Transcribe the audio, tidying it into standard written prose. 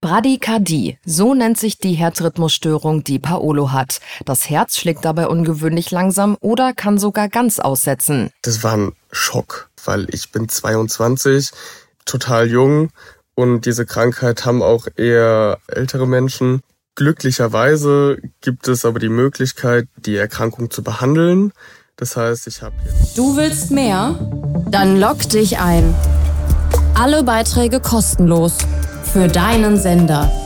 Bradykardie, so nennt sich die Herzrhythmusstörung, die Paolo hat. Das Herz schlägt dabei ungewöhnlich langsam oder kann sogar ganz aussetzen. Das war ein Schock, weil ich bin 22, total jung und diese Krankheit haben auch eher ältere Menschen. Glücklicherweise gibt es aber die Möglichkeit, die Erkrankung zu behandeln. Das heißt, ich habe jetzt... Du willst mehr? Dann logg dich ein. Alle Beiträge kostenlos. Für deinen Sender.